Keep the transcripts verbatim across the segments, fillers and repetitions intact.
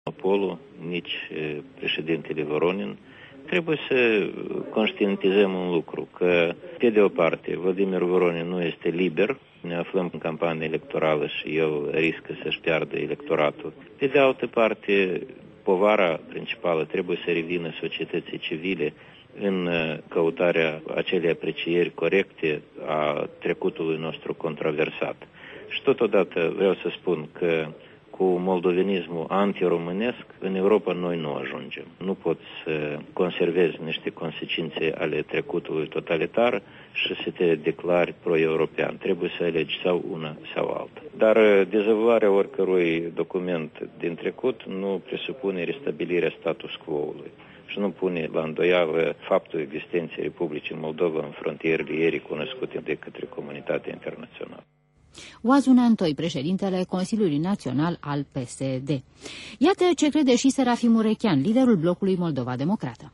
Apollo, nici președintele Voronin. Trebuie să conștientizăm un lucru, că, pe de o parte, Vladimir Voronin nu este liber, ne aflăm în campanie electorală și el riscă să-și piardă electoratul. Pe de altă parte, povara principală trebuie să revină societății civile în căutarea acelei aprecieri corecte a trecutului nostru controversat. Și totodată vreau să spun că cu moldovenismul antiromânesc, în Europa noi nu ajungem. Nu poți să conservezi niște consecințe ale trecutului totalitar și să te declari pro-european. Trebuie să alegi sau una sau alta. Dar dezavăluarea oricărui document din trecut nu presupune restabilirea status quo-ului și nu pune la îndoială faptul existenței Republicii Moldova în frontierele ei recunoscute de către comunitatea internațională. Oazu Antoi, președintele Consiliului Național al P S D. Iată ce crede și Serafim Urechean, liderul blocului Moldova Democrată.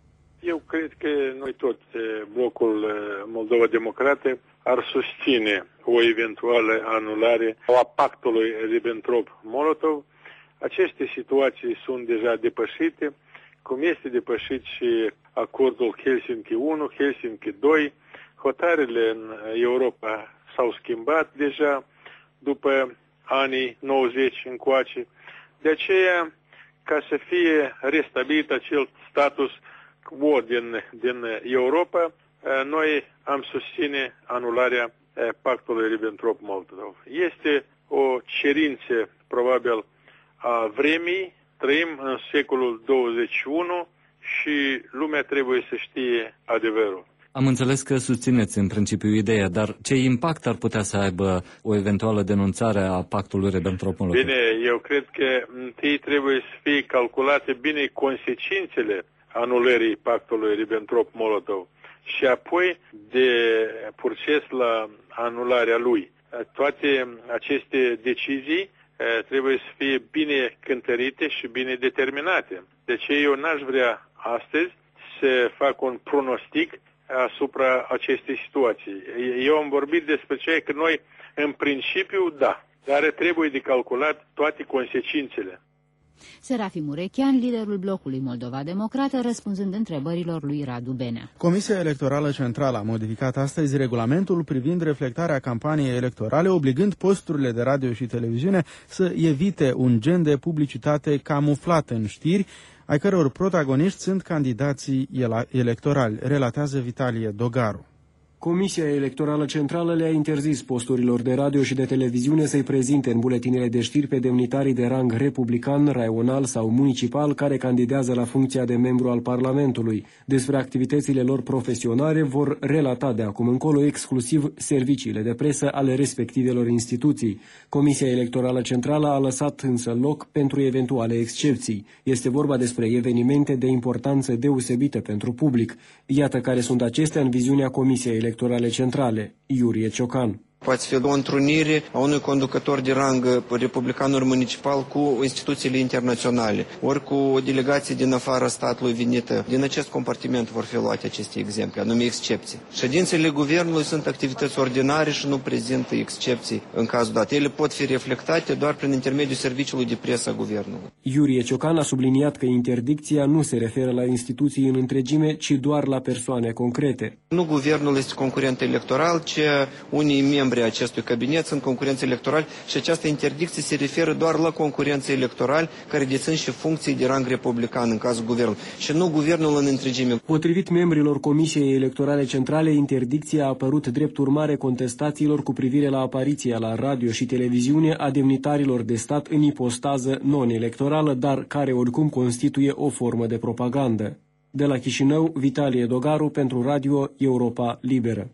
Eu cred că noi toți, blocul Moldova Democrată, ar susține o eventuală anulare a pactului Ribbentrop-Molotov. Aceste situații sunt deja depășite, cum este depășit și acordul Helsinki unu, Helsinki doi. Hotărârile în Europa s-au schimbat deja după anii nouăzeci încoace. De aceea, ca să fie restabilit acel status quo din, din Europa, noi am susține anularea pactului Ribbentrop-Molotov. Este o cerință, probabil, a vremii. Trăim în secolul douăzeci și unu și lumea trebuie să știe adevărul. Am înțeles că susțineți în principiu ideea, dar ce impact ar putea să aibă o eventuală denunțare a pactului Ribbentrop-Molotov? Bine, eu cred că întâi trebuie să fie calculate bine consecințele anulării pactului Ribbentrop-Molotov și apoi de proces la anularea lui. Toate aceste decizii trebuie să fie bine cântărite și bine determinate. Deci eu n-aș vrea astăzi să fac un pronostic asupra acestei situații. Eu am vorbit despre ceea că noi, în principiu, da, dar trebuie de calculat toate consecințele. Serafim Urechean, liderul blocului Moldova Democrată, răspunzând întrebărilor lui Radu Benea. Comisia Electorală Centrală a modificat astăzi regulamentul privind reflectarea campaniei electorale, obligând posturile de radio și televiziune să evite un gen de publicitate camuflat în știri, ai căror protagoniști sunt candidații electorali, relatează Vitalie Dogaru. Comisia Electorală Centrală le-a interzis posturilor de radio și de televiziune să-i prezinte în buletinele de știri pe demnitarii de rang republican, raional sau municipal care candidează la funcția de membru al Parlamentului. Despre activitățile lor profesionale vor relata de acum încolo exclusiv serviciile de presă ale respectivelor instituții. Comisia Electorală Centrală a lăsat însă loc pentru eventuale excepții. Este vorba despre evenimente de importanță deosebită pentru public. Iată care sunt acestea în viziunea Comisiei Electorale Electorale Centrale, Iurie Ciocan. Poate fi o întrunire a unui conducător de rang republican ori municipal cu instituțiile internaționale, ori cu o delegație din afara statului venită. Din acest compartiment vor fi luate aceste exemple, anume excepții. Ședințele guvernului sunt activități ordinare și nu prezintă excepții în cazul dat. Ele pot fi reflectate doar prin intermediul serviciului de presă a guvernului. Iurie Ciocan a subliniat că interdicția nu se referă la instituții în întregime, ci doar la persoane concrete. Nu guvernul este concurent electoral, ci unii membri acestui cabinet sunt concurenți electorali și această interdicție se referă doar la concurență electorali care dețin și funcții de rang republican în cazul guvernului și nu guvernul în întregime. Potrivit membrilor Comisiei Electorale Centrale, interdicția a apărut drept urmare contestațiilor cu privire la apariția la radio și televiziune a demnitarilor de stat în ipostază non-electorală, dar care oricum constituie o formă de propagandă. De la Chișinău, Vitalie Dogaru pentru Radio Europa Liberă.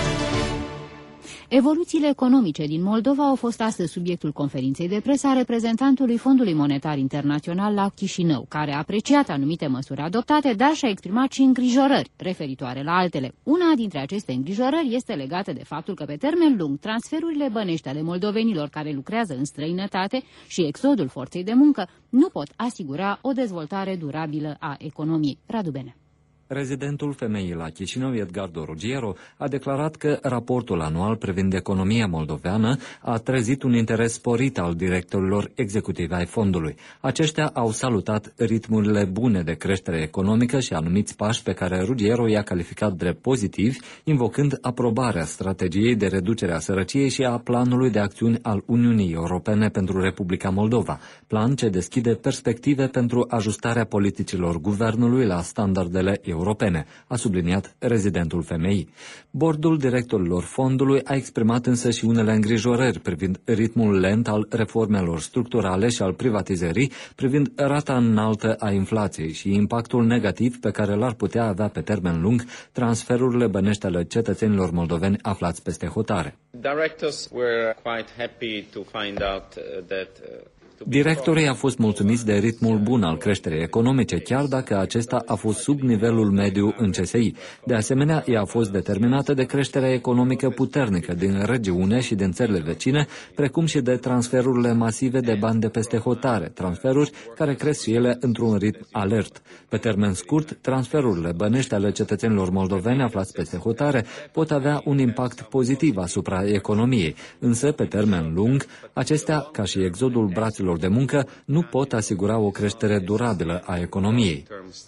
Evoluțiile economice din Moldova au fost astăzi subiectul conferinței de presă a reprezentantului Fondului Monetar Internațional la Chișinău, care a apreciat anumite măsuri adoptate, dar și-a exprimat și îngrijorări referitoare la altele. Una dintre aceste îngrijorări este legată de faptul că pe termen lung transferurile bănești ale moldovenilor care lucrează în străinătate și exodul forței de muncă nu pot asigura o dezvoltare durabilă a economiei. Radu Bene. Rezidentul femeii la Chișinău, Edgardo Ruggiero, a declarat că raportul anual privind economia moldoveană a trezit un interes sporit al directorilor executivi ai fondului. Aceștia au salutat ritmurile bune de creștere economică și anumiți pași pe care Ruggiero i-a calificat drept pozitivi, invocând aprobarea strategiei de reducere a sărăciei și a planului de acțiuni al Uniunii Europene pentru Republica Moldova, plan ce deschide perspective pentru ajustarea politicilor guvernului la standardele europene. europene, a subliniat rezidentul femeii. Bordul directorilor fondului a exprimat însă și unele îngrijorări privind ritmul lent al reformelor structurale și al privatizării, privind rata înaltă a inflației și impactul negativ pe care l-ar putea avea pe termen lung transferurile bănești ale cetățenilor moldoveni aflați peste hotare. Directorii au fost mulțumiți de ritmul bun al creșterii economice, chiar dacă acesta a fost sub nivelul mediu în C S I. De asemenea, ea a fost determinată de creșterea economică puternică din regiune și din țările vecine, precum și de transferurile masive de bani de peste hotare, transferuri care cresc și ele într-un ritm alert. Pe termen scurt, transferurile bănești ale cetățenilor moldoveni aflați peste hotare pot avea un impact pozitiv asupra economiei, însă, pe termen lung, acestea, ca și exodul braților de muncă, nu pot asigura o creștere durabilă a economiei.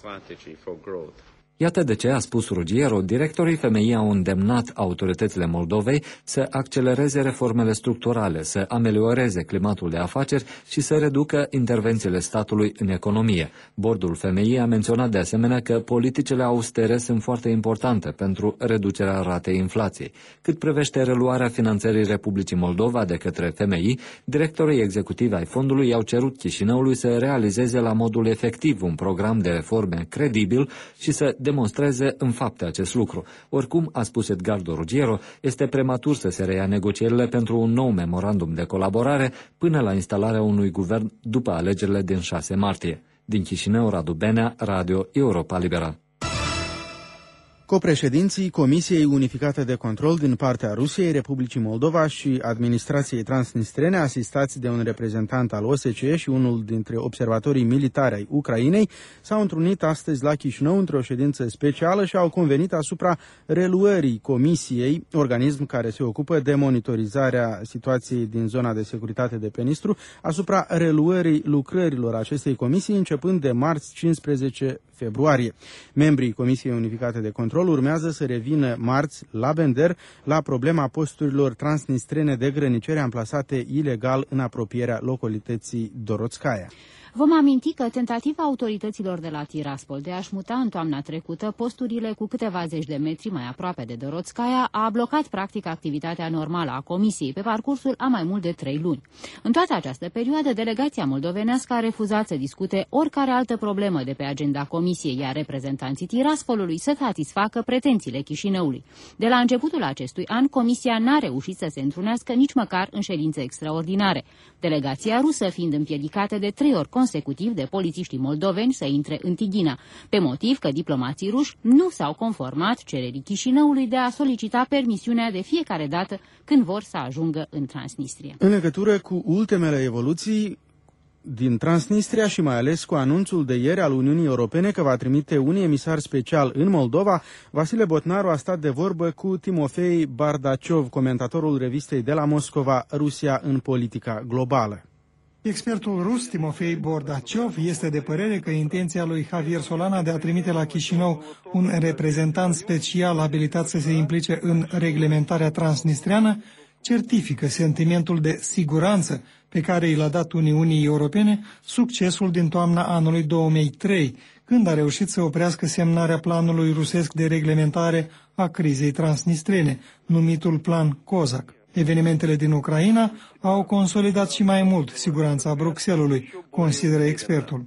Iată de ce, a spus Ruggiero, directorii femeii au îndemnat autoritățile Moldovei să accelereze reformele structurale, să amelioreze climatul de afaceri și să reducă intervențiile statului în economie. Bordul femeii a menționat de asemenea că politicile austere sunt foarte importante pentru reducerea ratei inflației. Cât privește reluarea finanțării Republicii Moldova de către femeii, directorii executivi ai fondului i-au cerut Chișinăului să realizeze la modul efectiv un program de reforme credibil și să demonstreze în fapte acest lucru. Oricum, a spus Edgardo Ruggiero, este prematur să se reia negocierile pentru un nou memorandum de colaborare până la instalarea unui guvern după alegerile din șase martie. Din Chișinău, Radu Benea, Radio Europa Liberă. Copreședinții Comisiei Unificate de Control din partea Rusiei, Republicii Moldova și administrației transnistrene, asistați de un reprezentant al O S C E și unul dintre observatorii militari ai Ucrainei, s-au întrunit astăzi la Chișinău într-o ședință specială și au convenit asupra reluării Comisiei, organism care se ocupă de monitorizarea situației din zona de securitate de pe Nistru, asupra reluării lucrărilor acestei comisii începând de marți cincisprezece februarie. Membrii Comisiei Unificate de Control urmează să revină marți la Bender la problema posturilor transnistrene de grănicere amplasate ilegal în apropierea localității Dorotskaya. Vom aminti că tentativa autorităților de la Tiraspol de a-și muta în toamna trecută posturile cu câteva zeci de metri mai aproape de Dorotskaya a blocat practic activitatea normală a Comisiei pe parcursul a mai mult de trei luni. În toată această perioadă, delegația moldovenească a refuzat să discute oricare altă problemă de pe agenda Comisiei, iar reprezentanții Tiraspolului să satisfacă pretențiile Chișinăului. De la începutul acestui an, Comisia n-a reușit să se întrunească nici măcar în ședințe extraordinare, delegația rusă fiind împiedicată de trei ori consecutiv de polițiștii moldoveni să intre în Tighina, pe motiv că diplomații ruși nu s-au conformat cererii Chișinăului de a solicita permisiunea de fiecare dată când vor să ajungă în Transnistria. În legătură cu ultimele evoluții din Transnistria și mai ales cu anunțul de ieri al Uniunii Europene că va trimite un emisar special în Moldova, Vasile Botnaru a stat de vorbă cu Timofei Bardaciov, comentatorul revistei de la Moscova, Rusia în politica globală. Expertul rus Timofei Bordaciov este de părere că intenția lui Javier Solana de a trimite la Chișinău un reprezentant special abilitat să se implice în reglementarea transnistreană certifică sentimentul de siguranță pe care i l-a dat Uniunii Europene succesul din toamna anului două mii trei, când a reușit să oprească semnarea planului rusesc de reglementare a crizei transnistrene, numitul Plan Kozak. Evenimentele din Ucraina au consolidat și mai mult siguranța Bruxellesului, consideră expertul.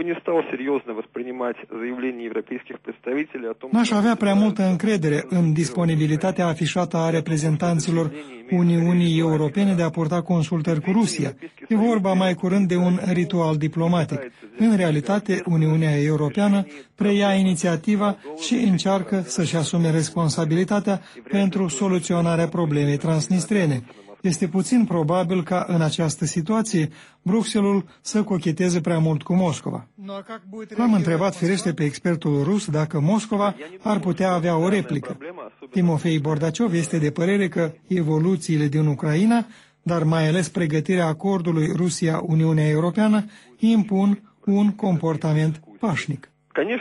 N-aș avea prea multă încredere în disponibilitatea afișată a reprezentanților Uniunii Europene de a purta consultări cu Rusia. E vorba mai curând de un ritual diplomatic. În realitate, Uniunea Europeană preia inițiativa și încearcă să-și asume responsabilitatea pentru soluționarea problemei transnistrene. Este puțin probabil ca în această situație Bruxelles să cocheteze prea mult cu Moscova. L-am întrebat firește pe expertul rus dacă Moscova ar putea avea o replică. Timofei Bordaciov este de părere că evoluțiile din Ucraina, dar mai ales pregătirea acordului Rusia-Uniunea Europeană, impun un comportament pașnic.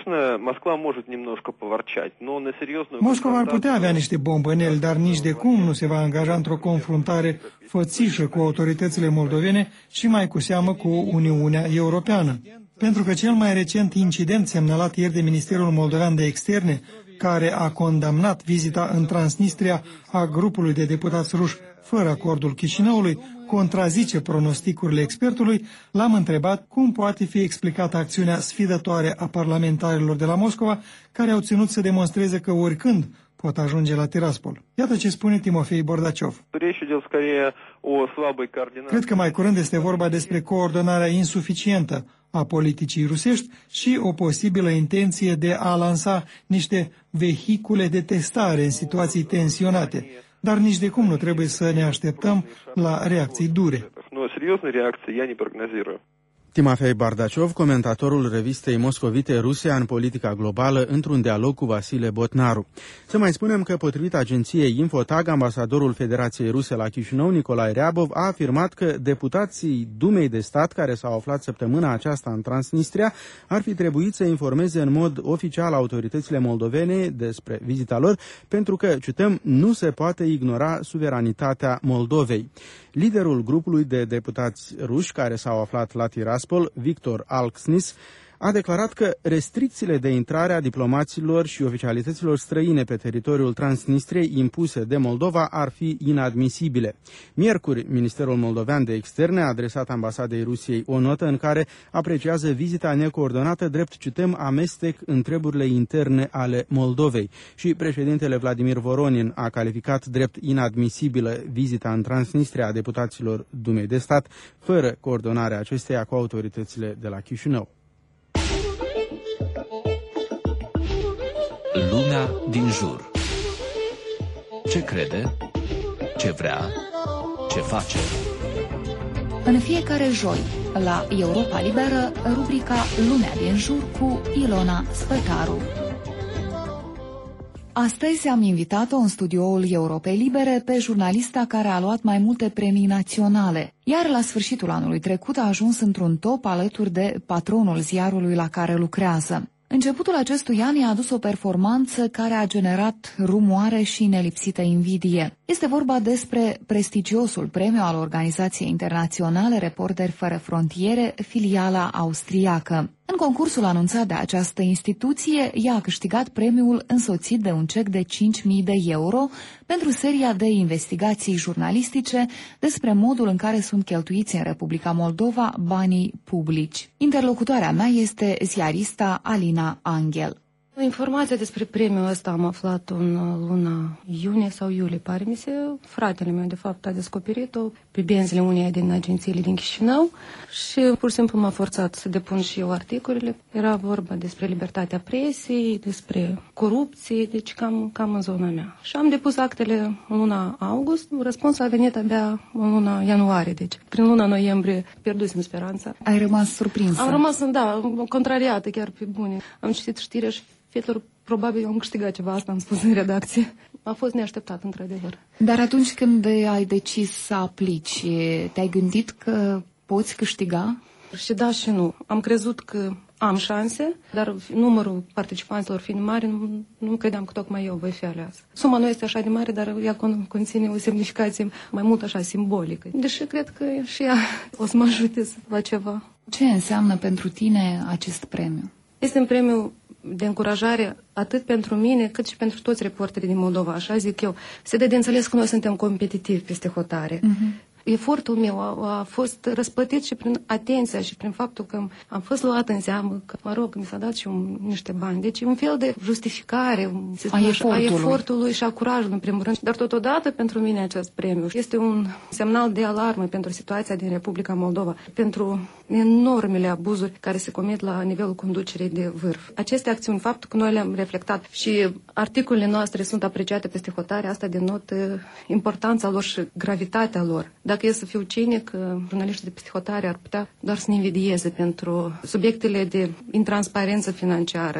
Moscova ar putea avea niște bombăneli, dar nici de cum nu se va angaja într-o confruntare fățișă cu autoritățile moldovene și mai cu seamă cu Uniunea Europeană. Pentru că cel mai recent incident semnalat ieri de Ministerul Moldovean de Externe, care a condamnat vizita în Transnistria a grupului de deputați ruși fără acordul Chișinăului, contrazice pronosticurile expertului, l-am întrebat cum poate fi explicată acțiunea sfidătoare a parlamentarilor de la Moscova, care au ținut să demonstreze că oricând pot ajunge la Tiraspol. Iată ce spune Timofei Bordaciov. Cred că mai curând este vorba despre coordonarea insuficientă a politicii rusești și o posibilă intenție de a lansa niște vehicule de testare în situații tensionate. Dar nici de cum nu trebuie să ne așteptăm la reacții dure. Timofei Bordaciov, comentatorul revistei moscovite Rusia în politica globală, într-un dialog cu Vasile Botnaru. Să mai spunem că, potrivit agenției Infotag, ambasadorul Federației Ruse la Chișinău, Nicolae Reabov, a afirmat că deputații Dumei de Stat, care s-au aflat săptămâna aceasta în Transnistria, ar fi trebuit să informeze în mod oficial autoritățile moldovene despre vizita lor, pentru că, cităm, nu se poate ignora suveranitatea Moldovei. Liderul grupului de deputați ruși care s-au aflat la Tiraspol, Victor Alksnis, a declarat că restricțiile de intrare a diplomaților și oficialităților străine pe teritoriul Transnistriei impuse de Moldova ar fi inadmisibile. Miercuri, Ministerul Moldovean de Externe a adresat ambasadei Rusiei o notă în care apreciază vizita necoordonată drept, cităm, amestec în treburile interne ale Moldovei. Și președintele Vladimir Voronin a calificat drept inadmisibilă vizita în Transnistria a deputaților Dumei de Stat, fără coordonarea acesteia cu autoritățile de la Chișinău. Lumea din jur. Ce crede? Ce vrea? Ce face? În fiecare joi, la Europa Liberă, rubrica Lumea din jur cu Ilona Spătaru. Astăzi am invitat-o în studioul Europei Libere pe jurnalista care a luat mai multe premii naționale, iar la sfârșitul anului trecut a ajuns într-un top alături de patronul ziarului la care lucrează. Începutul acestui an i-a adus o performanță care a generat rumoare și nelipsită invidie. Este vorba despre prestigiosul premiu al organizației internaționale Reporteri Fără Frontiere, filiala austriacă. În concursul anunțat de această instituție, ea a câștigat premiul însoțit de un cec de cinci mii de euro pentru seria de investigații jurnalistice despre modul în care sunt cheltuiți în Republica Moldova banii publici. Interlocutoarea mea este ziarista Alina Angel. Informația despre premiul ăsta am aflat în luna iunie sau iulie, pare mi se. Fratele meu, de fapt, a descoperit-o pe benzile uneia din agențiile din Chișinău și pur și simplu m-a forțat să depun și eu articolele. Era vorba despre libertatea presiei, despre corupție, deci cam, cam în zona mea. Și am depus actele în luna august, răspunsul a venit abia în luna ianuarie, deci prin luna noiembrie pierdusem speranța. Ai rămas surprinsă? Am rămas, da, contrariată chiar pe bune. Am citit știrea și fetelor, probabil am câștigat ceva, asta am spus în redacție. A fost neașteptat, într-adevăr. Dar atunci când ai decis să aplici, te-ai gândit că poți câștiga? Și da și nu. Am crezut că am șanse, dar numărul participanților fiind mare, nu, nu credeam că tocmai eu voi fi aleasă. Suma nu este așa de mare, dar ea conține o semnificație mai mult așa simbolică. Deși cred că și ea o să mă ajute la ceva. Ce înseamnă pentru tine acest premiu? Este un premiu de încurajare atât pentru mine, cât și pentru toți reporterii din Moldova, așa zic eu. Se dă de înțeles că noi suntem competitivi peste hotare. Uh-huh. Efortul meu a, a fost răsplătit și prin atenția și prin faptul că am fost luat în seamă, că, mă rog, mi s-a dat și un, niște bani. Deci un fel de justificare a efortului. a efortului și a curajului, în primul rând. Dar totodată, pentru mine, acest premiu este un semnal de alarmă pentru situația din Republica Moldova, pentru enormele abuzuri care se comit la nivelul conducerii de vârf. Aceste acțiuni, faptul că noi le-am reflectat și articolele noastre sunt apreciate peste hotare, asta denotă importanța lor și gravitatea lor. Dacă dacă e să fiu cinic, jurnaliștii de peste hotare ar putea doar să ne invidieze pentru subiectele de intransparență financiară,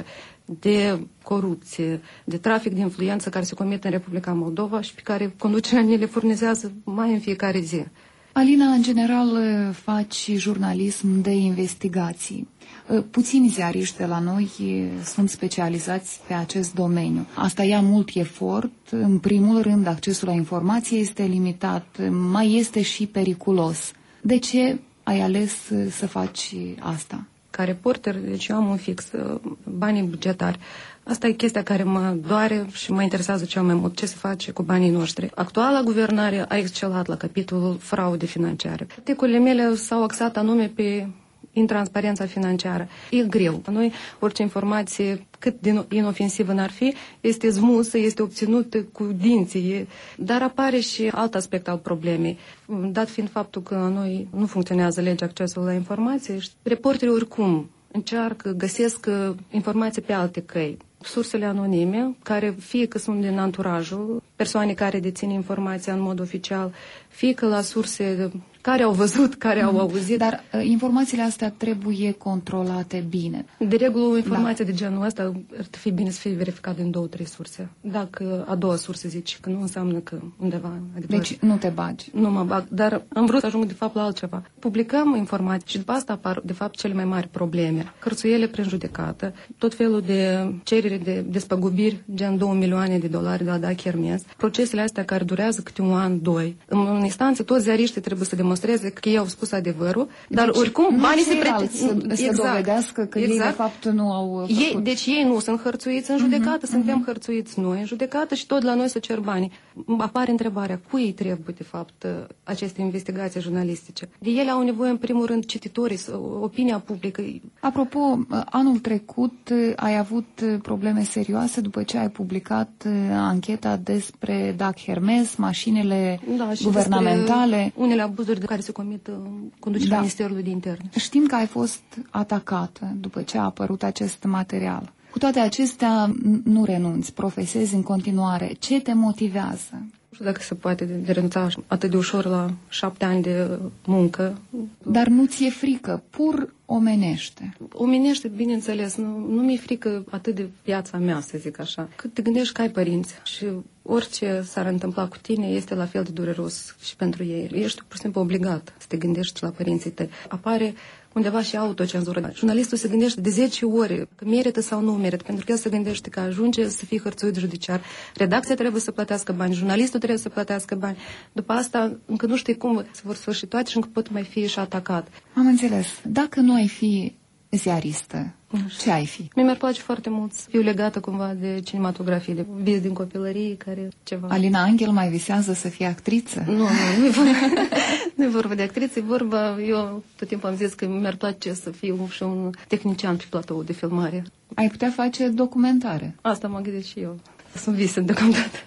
de corupție, de trafic de influență care se comite în Republica Moldova și pe care conducerea ne le furnizează mai în fiecare zi. Alina, în general, faci jurnalism de investigații. Puțini ziariști de la noi sunt specializați pe acest domeniu. Asta ia mult efort. În primul rând, accesul la informație este limitat, mai este și periculos. De ce ai ales să faci asta? Ca reporter, deci eu am un fix, banii bugetari. Asta e chestia care mă doare și mă interesează cel mai mult, ce se face cu banii noștri. Actuala guvernare a excelat la capitolul fraude financiare. Articolele mele s-au axat anume pe intransparența financiară. E greu. Noi, orice informație, cât de inofensivă n-ar fi, este zmusă, este obținută cu dinții. Dar apare și alt aspect al problemei. Dat fiind faptul că noi nu funcționează legea accesului la informație, reporterii oricum încearcă, găsesc informații pe alte căi. Sursele anonime, care fie că sunt din anturajul, persoane care dețin informația în mod oficial, fie că la surse care au văzut, care au auzit. Dar uh, informațiile astea trebuie controlate bine. De regulă, o informație da. de genul ăsta ar fi bine să fie verificată în două, trei surse. Dacă a doua sursă zici că nu, înseamnă că undeva... Adică deci nu te bagi. Nu mă bag, dar am vrut să ajung de fapt la altceva. Publicăm informații și după asta apar de fapt cele mai mari probleme. Hărțuiele prin judecată, tot felul de cereri de despăgubiri, gen două milioane de dolari de la Dag Hermes. Procesele astea care durează câte un an, doi. În instanță, toți ziariștii trebuie să demonstreze că ei au spus adevărul, dar deci, oricum banii se pretind. Să, să exact. dovedească că exact. ei de fapt nu au făcut. Ei, deci ei nu sunt hărțuiți în judecată, uh-huh, suntem uh-huh. hărțuiți noi în judecată și tot la noi să cer banii. Apare întrebarea, cui îi trebuie de fapt aceste investigații jurnalistice? De ele au nevoie în primul rând cititorii, opinia publică. Apropo, anul trecut ai avut probleme serioase după ce ai publicat ancheta despre Dag Hermes, mașinile da, guvernamentale. Unele abuzuri de care se comit în conducerea da. Ministerului de Interne. Știm că ai fost atacată după ce a apărut acest material. Cu toate acestea, nu renunți, profesezi în continuare. Ce te motivează? Nu știu dacă se poate de renunța atât de ușor la șapte ani de muncă. Dar nu ți-e frică, pur omenește? Omenește, bineînțeles. Nu, nu mi-e frică atât de viața mea, să zic așa. Cât te gândești că ai părinți și orice s-ar întâmpla cu tine este la fel de dureros și pentru ei. Ești pur și simplu obligat să te gândești la părinții tăi. Apare undeva și autocenzură. Jurnalistul se gândește de zece ori că merită sau nu merită, pentru că el se gândește că ajunge să fie hărțuit judiciar. Redacția trebuie să plătească bani, jurnalistul trebuie să plătească bani. După asta, încă nu știi cum se vor sfârși toate și încă pot mai fi și atacat. Am înțeles. Dacă nu ai fi ziaristă, ce ai fi? Mie mi-ar place foarte mult să fiu legată cumva de cinematografie, de vis din copilărie, care ceva... Alina Anghel mai visează să fie actriță? Nu, nu, nu e vorba, nu e vorba de actriță, e vorba, eu tot timpul am zis că mi-ar place să fiu și un tehnician pe platou de filmare. Ai putea face documentare? Asta mă gândesc și eu. Sunt vise deocamdată.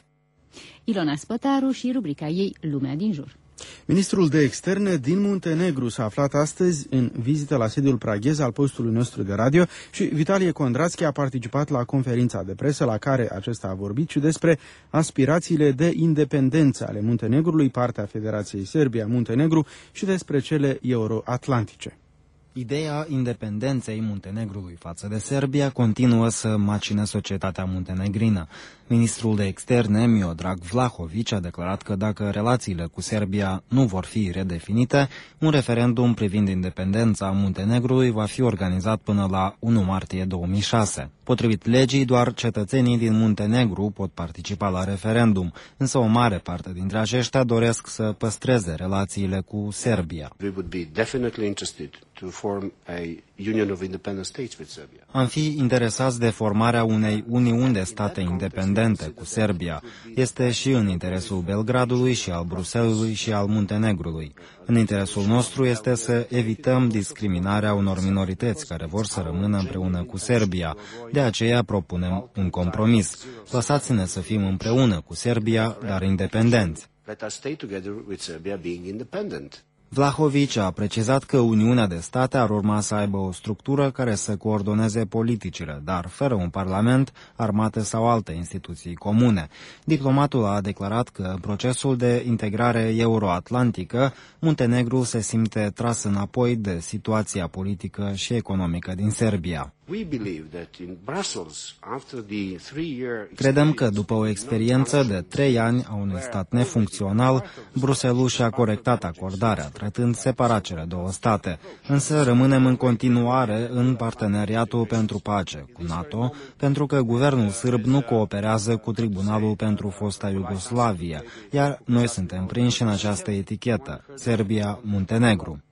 Ilona Spătaru și rubrica ei Lumea din jur. Ministrul de Externe din Muntenegru s-a aflat astăzi în vizită la sediul praghez al postului nostru de radio și Vitalie Kondrațchi a participat la conferința de presă la care acesta a vorbit și despre aspirațiile de independență ale Muntenegrului, partea Federației Serbia-Muntenegru, și despre cele euroatlantice. Ideea independenței Muntenegrului față de Serbia continuă să macine societatea muntenegrină. Ministrul de Externe, Miodrag Vlahović, a declarat că dacă relațiile cu Serbia nu vor fi redefinite, un referendum privind independența Muntenegrului va fi organizat până la unu martie două mii șase. Potrivit legii, doar cetățenii din Muntenegru pot participa la referendum, însă o mare parte dintre aceștia doresc să păstreze relațiile cu Serbia. Am fi interesați de formarea unei uniuni de state independente cu Serbia. Este și în interesul Belgradului și al Bruselului și al Muntenegrului. În interesul nostru este să evităm discriminarea unor minorități care vor să rămână împreună cu Serbia. De aceea propunem un compromis. Lăsați-ne să fim împreună cu Serbia, dar independenți. Vlahovici a precizat că Uniunea de State ar urma să aibă o structură care să coordoneze politicile, dar fără un parlament, armate sau alte instituții comune. Diplomatul a declarat că în procesul de integrare euroatlantică, Muntenegru se simte tras înapoi de situația politică și economică din Serbia. Credem că după o experiență de trei ani a unui stat nefuncțional, Bruxelles și-a corectat acordarea, tratând separat cele două state, însă rămânem în continuare în parteneriatul pentru pace cu NATO, pentru că guvernul sârb nu cooperează cu Tribunalul pentru fosta Iugoslavie, iar noi suntem prinși în această etichetă, Serbia-Muntenegru.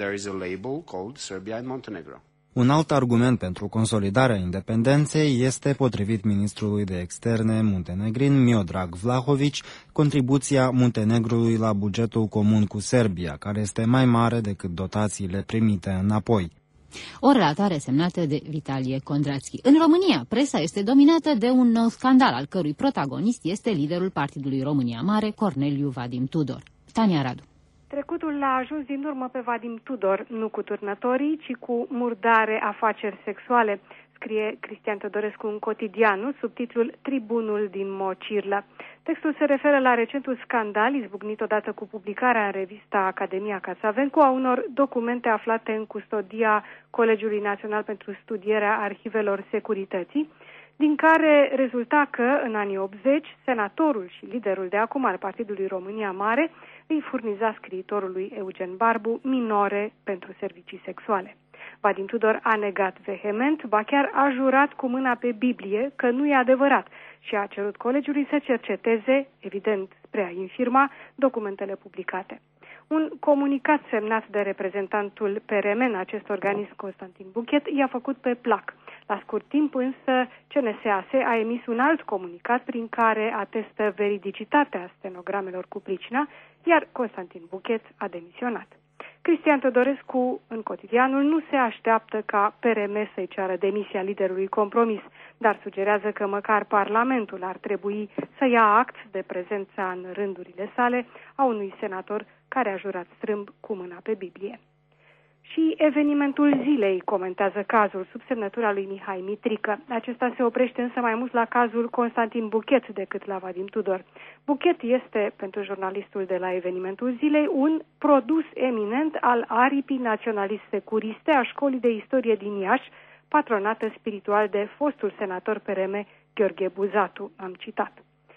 Un alt argument pentru consolidarea independenței este, potrivit ministrului de externe muntenegrin Miodrag Vlahovici, contribuția Muntenegrului la bugetul comun cu Serbia, care este mai mare decât dotațiile primite înapoi. O relatare semnată de Vitalie Kondrațchi. În România, presa este dominată de un nou scandal, al cărui protagonist este liderul Partidului România Mare, Corneliu Vadim Tudor. Tania Radu. Trecutul l-a ajuns din urmă pe Vadim Tudor, nu cu turnătorii, ci cu murdare afaceri sexuale, scrie Cristian Teodorescu în Cotidianul, sub titlul Tribunul din Mocirlă. Textul se referă la recentul scandal, izbucnit odată cu publicarea în revista Academia Cațavencu a unor documente aflate în custodia Colegiului Național pentru Studierea Arhivelor Securității, din care rezulta că, în anii optzeci, senatorul și liderul de acum al Partidului România Mare îi furniza scriitorului Eugen Barbu minore pentru servicii sexuale. Vadim Tudor a negat vehement, ba chiar a jurat cu mâna pe Biblie că nu e adevărat și a cerut colegiului să cerceteze, evident spre a infirma, documentele publicate. Un comunicat semnat de reprezentantul P R M în acest organism, Constantin Buchet, i-a făcut pe plac. La scurt timp însă, C N S A S a emis un alt comunicat prin care atestă veridicitatea stenogramelor cu pricina, iar Constantin Buchet a demisionat. Cristian Teodorescu, în Cotidianul, nu se așteaptă ca P R M să-i ceară demisia liderului compromis, dar sugerează că măcar Parlamentul ar trebui să ia act de prezența în rândurile sale a unui senator care a jurat strâmb cu mâna pe Biblie. Și evenimentul zilei comentează cazul sub semnătura lui Mihai Mitrică. Acesta se oprește însă mai mult la cazul Constantin Buchet decât la Vadim Tudor. Buchet este, pentru jurnalistul de la evenimentul zilei, un produs eminent al aripii naționalist-securiste a Școlii de Istorie din Iași, patronată spiritual de fostul senator P R M Gheorghe Buzatu, am citat.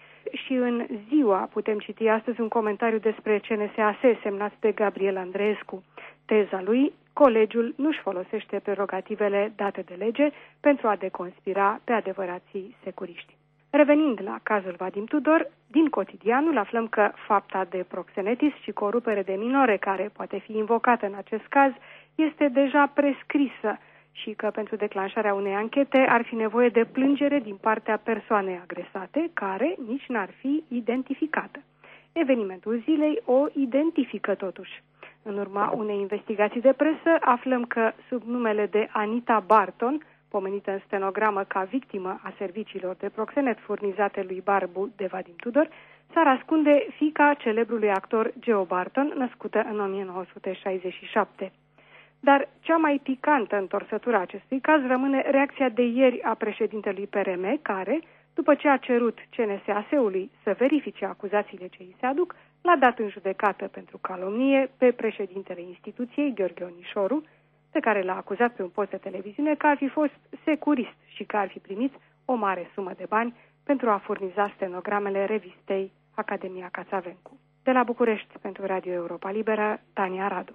Și în Ziua putem citi astăzi un comentariu despre C N S A S semnat de Gabriel Andreescu. Teza lui, colegiul nu-și folosește prerogativele date de lege pentru a deconspira pe adevărații securiști. Revenind la cazul Vadim Tudor, din Cotidianul aflăm că fapta de proxenetism și corupere de minore care poate fi invocată în acest caz este deja prescrisă și că pentru declanșarea unei anchete ar fi nevoie de plângere din partea persoanei agresate, care nici n-ar fi identificată. Evenimentul zilei o identifică totuși. În urma unei investigații de presă, aflăm că sub numele de Anita Barton, pomenită în stenogramă ca victimă a serviciilor de proxenet furnizate lui Barbu de Vadim Tudor, s-ar ascunde fiica celebrului actor Geo Barton, născută în o mie nouă sute șaizeci și șapte. Dar cea mai picantă întorsătură a acestui caz rămâne reacția de ieri a președintelui P R M, care, după ce a cerut C N S A S-ului să verifice acuzațiile ce îi se aduc, l-a dat în judecată pentru calomnie pe președintele instituției, Gheorghe Onișoru, pe care l-a acuzat pe un post de televiziune că ar fi fost securist și că ar fi primit o mare sumă de bani pentru a furniza stenogramele revistei Academia Cațavencu. De la București, pentru Radio Europa Liberă, Tania Radu.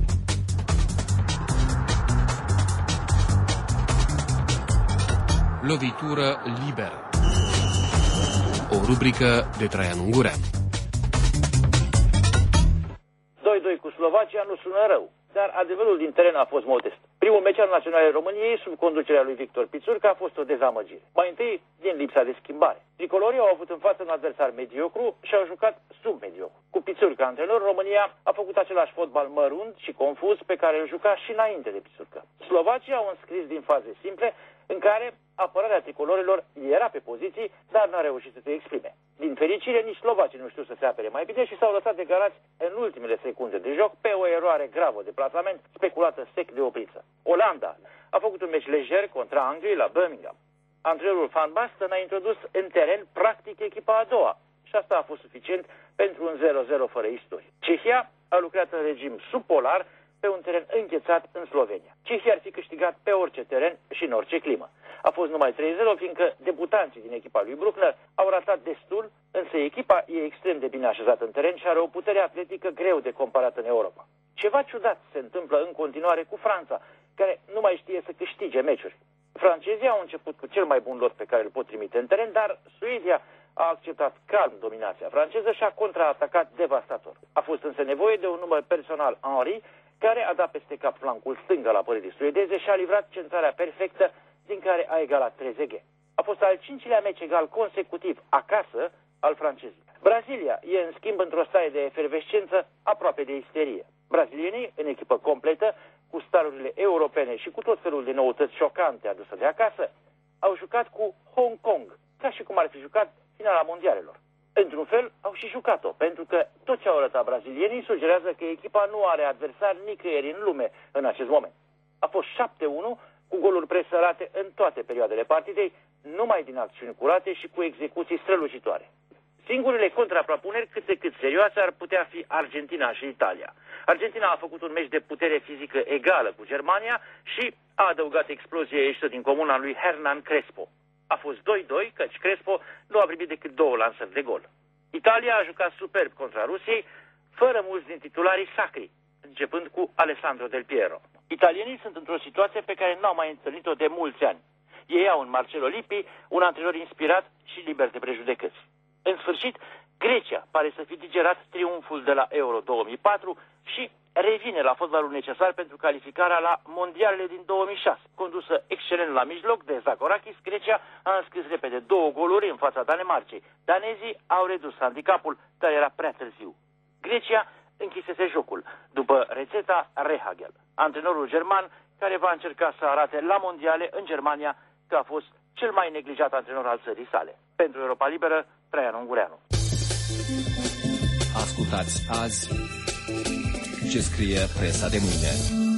Lovitură liberă. O rubrică de Traian Ungurean. doi doi cu Slovacia nu sună rău, dar adevărul din teren a fost modest. Primul meci al Naționalei României, sub conducerea lui Victor Pițurcă, a fost o dezamăgire. Mai întâi, din lipsa de schimbare. Tricolorii au avut în față un adversar mediocru și au jucat submediocru. Cu Pițurcă antrenor, România a făcut același fotbal mărunt și confuz pe care îl juca și înainte de Pițurcă. Slovacii au înscris din faze simple în care apărarea tricolorilor era pe poziții, dar n-a reușit să se exprime. Din fericire, nici slovacii nu știu să se apere mai bine și s-au lăsat de garați în ultimele secunde de joc pe o eroare gravă de plasament speculată sec de opriță. Olanda a făcut un meci lejer contra Angliei la Birmingham. Antrenorul Van Basten a introdus în teren practic echipa a doua și asta a fost suficient pentru un zero zero fără istorie. Cehia a lucrat în regim subpolar pe un teren înghețat în Slovenia. Cehia ar fi câștigat pe orice teren și în orice climă. A fost numai trei zero, fiindcă debutanții din echipa lui Bruckner au ratat destul, însă echipa e extrem de bine așezată în teren și are o putere atletică greu de comparat în Europa. Ceva ciudat se întâmplă în continuare cu Franța, care nu mai știe să câștige meciuri. Francezii au început cu cel mai bun lot pe care îl pot trimite în teren, dar Suedia a acceptat calm dominația franceză și a contraatacat devastator. A fost însă nevoie de un număr personal, Henry, care a dat peste cap flancul stâng al apărării suedeze și a livrat centrarea perfectă din care a egalat Trezeguet. A fost al cincilea meci egal consecutiv acasă al francezilor. Brazilia e în schimb într-o stare de efervescență aproape de isterie. Brazilienii, în echipă completă, cu starurile europene și cu tot felul de noutăți șocante aduse de acasă, au jucat cu Hong Kong, ca și cum ar fi jucat finala mondialelor. Într-un fel, au și jucat-o, pentru că tot ce au arătat brazilienii sugerează că echipa nu are adversar nicăieri în lume în acest moment. A fost șapte unu, cu goluri presărate în toate perioadele partidei, numai din acțiuni curate și cu execuții strălucitoare. Singurele contrapropuneri cât de cât serioase ar putea fi Argentina și Italia. Argentina a făcut un meci de putere fizică egală cu Germania și a adăugat explozie ieșită din comuna lui Hernan Crespo. A fost doi doi, căci Crespo nu a primit decât două lansări de gol. Italia a jucat superb contra Rusiei, fără mulți din titularii sacri, începând cu Alessandro Del Piero. Italienii sunt într-o situație pe care n-au mai întâlnit-o de mulți ani. Ei au în Marcelo Lippi un antrenor inspirat și liber de prejudecăți. În sfârșit, Grecia pare să fi digerat triumful de la Euro două mii patru și revine la fotbalul necesar pentru calificarea la mondialele din două mii șase. Condusă excelent la mijloc de Zagorakis, Grecia a înscris repede două goluri în fața Danemarcei. Danezii au redus handicapul, dar era prea târziu. Grecia închisese jocul, după rețeta Rehagel, antrenorul german care va încerca să arate la mondiale în Germania că a fost cel mai neglijat antrenor al țării sale. Pentru Europa Liberă, Traian Ungureanu. Ascultați azi ce scrie presa de mâine.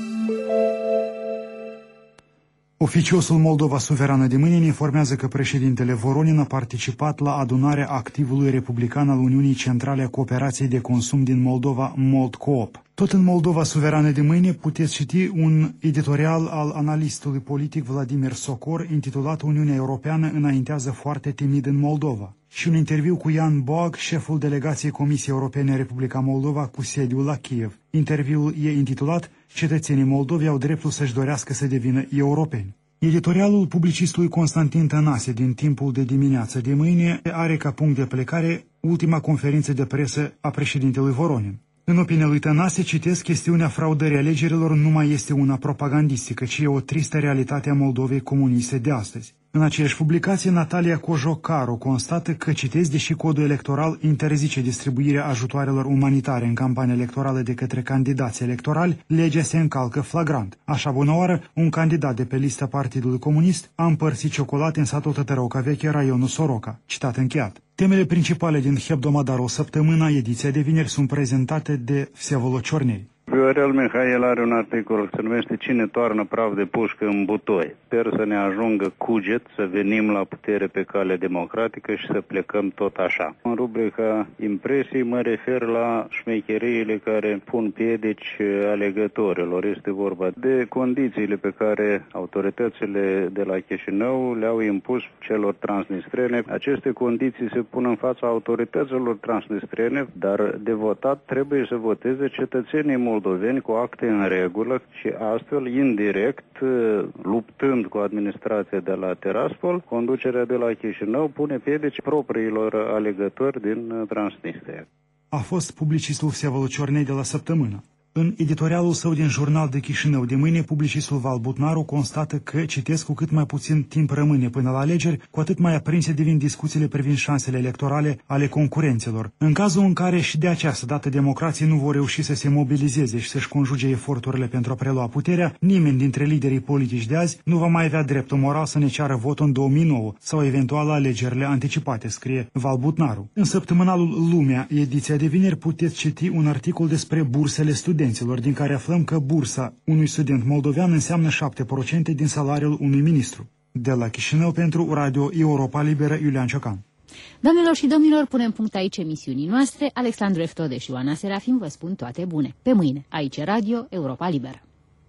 Oficiosul Moldova Suverană de mâine informează că președintele Voronin a participat la adunarea activului republican al Uniunii Centrale a Cooperației de Consum din Moldova, Moldcoop. Tot în Moldova Suverană de mâine puteți citi un editorial al analistului politic Vladimir Socor intitulat Uniunea Europeană înaintează foarte timid în Moldova și un interviu cu Ian Boag, șeful delegației Comisiei Europene Republica Moldova cu sediul la Kiev. Interviul e intitulat Cetățenii Moldovei au dreptul să-și dorească să devină europeni. Editorialul publicistului Constantin Tănase din Timpul de dimineață de mâine are ca punct de plecare ultima conferință de presă a președintelui Voronin. În opinia lui Tănase, citesc, chestiunea fraudării alegerilor nu mai este una propagandistică, ci e o tristă realitate a Moldovei comuniste de astăzi. În aceeași publicație, Natalia Cojocaru constată că, citesc, deși codul electoral interzice distribuirea ajutoarelor umanitare în campania electorală de către candidați electorali, legea se încalcă flagrant. Așa bună oară, un candidat de pe lista Partidului Comunist a împărțit ciocolate în satul Tătărăuca Veche, raionul Soroca. Citat încheiat. Temele principale din Hebdomadarul Săptămâna, ediția de vineri, sunt prezentate de Vsevolod Ciornei. Viorel Mihail are un articol se numește Cine toarnă praf de pușcă în butoi. Sper să ne ajungă cuget, să venim la putere pe cale democratică și să plecăm tot așa. În rubrica impresii mă refer la șmecheriile care pun piedici alegătorilor. Este vorba de condițiile pe care autoritățile de la Chișinău le-au impus celor transnistrene. Aceste condiții se pun în fața autorităților transnistrene, dar de votat trebuie să voteze cetățenii moldoveni cu acte în regulă și astfel, indirect, luptând cu administrația de la Tiraspol, conducerea de la Chișinău pune piedici propriilor alegători din Transnistria. A fost publicistul Vsevolod Ciornei de la Săptămână. În editorialul său din Jurnal de Chișinău de mâine, publicistul Val Butnaru constată că, citesc, cu cât mai puțin timp rămâne până la alegeri, cu atât mai aprinse devin discuțiile privind șansele electorale ale concurenților. În cazul în care și de această dată democrații nu vor reuși să se mobilizeze și să-și conjuge eforturile pentru a prelua puterea, nimeni dintre liderii politici de azi nu va mai avea dreptul moral să ne ceară votul în două mii nouă sau eventual la alegerile anticipate, scrie Val Butnaru. În săptămânalul Lumea, ediția de vineri, puteți citi un articol despre bursele studenților, din care aflăm că bursa unui student moldovean înseamnă șapte la sută din salariul unui ministru. De la Chișinău pentru Radio Europa Liberă, Iulian Ciocan. Doamnelor și domnilor, punem punct aici emisiunii noastre. Alexandru Eftode și Oana Serafim vă spun toate bune. Pe mâine, aici Radio Europa Liberă.